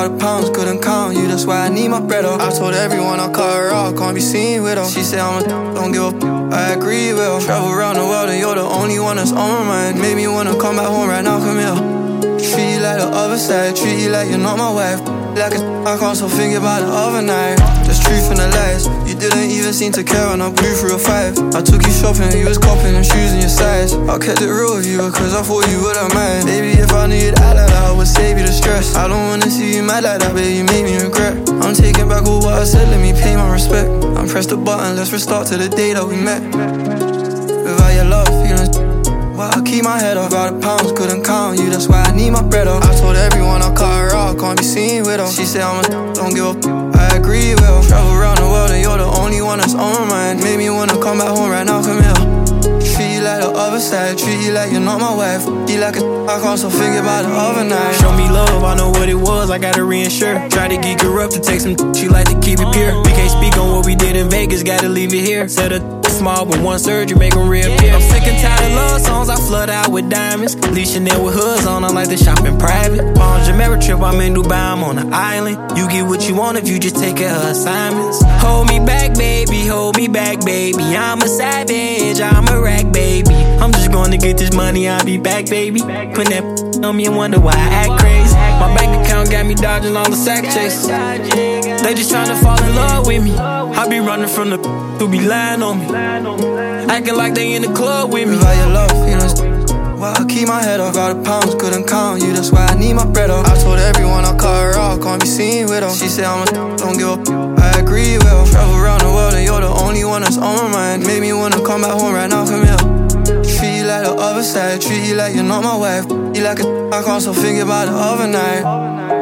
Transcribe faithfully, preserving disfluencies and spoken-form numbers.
the pounds, couldn't count you, that's why I need my bread up. I told everyone I'll cut her off, can't be seen with her. She said I'm a don't give a f, I agree with her. Travel around the world and you're the only one that's on my mind. Made me wanna come back home right now, come here. Treat you like the other side, treat you like you're not my wife. Like a I can't stop thinking about the other night. There's truth in the lies, you didn't even seem to care when I blew through a five. I took you shopping, you was copping and shoes in your size. I kept it real with you because I thought you wouldn't mind. Baby, if I knew you'd act like that, I would save you the stress. I don't wanna see you mad like that, baby, you made me regret. I'm taking back all what I said, let me pay my respect. I'm press the button, let's restart to the day that we met. Without your love, feelings, well, I keep my head up. About the pounds, couldn't count you, that's why I need my bread up. I told everyone I'll cut her off, can't be seen with her. She said I'm a don't give a f, I agree with her. Travel around the world and you're the only one that's on my mind. Made me wanna come back home right now, come here. Treat you like the other side, treat you like you're not my wife. You like a I can't stop thinking about the other night. Show me love, I know what it was, I gotta reinsure. Try to geek her up to take some, she like to keep it pure. We can't speak on what we did in Vegas, gotta leave it here. Said a small, but one surgery make them reappear. I'm sick and tired of love songs, I flood out with diamonds. Leash Chanel with hoods on, I like to shop in private. On Jamaica trip, I'm in Dubai, I'm on an island. You get what you want if you just take care of her assignments. Hold me back, baby, hold me back, baby. I'm a savage, I'm a rag, baby. I'm just gonna get this money, I'll be back, baby. Put that on me and wonder why I act crazy. My bank account got me dodging all the sack chases. They just tryna fall in love with me. I be running from the who be lying on me, acting like they in the club with me. Without your love, feelings, well, I keep my head up. About the pounds, couldn't count you, that's why I need my bread up. I told everyone I'll cut her off, can't be seen with her. She said I'm a don't give a f, I agree with her. Travel around the world and you're the only one that's on my mind. Made me wanna come back home right now, come here. Treat you like the other side, treat you like you're not my wife. You like a I can't stop thinking about the other night.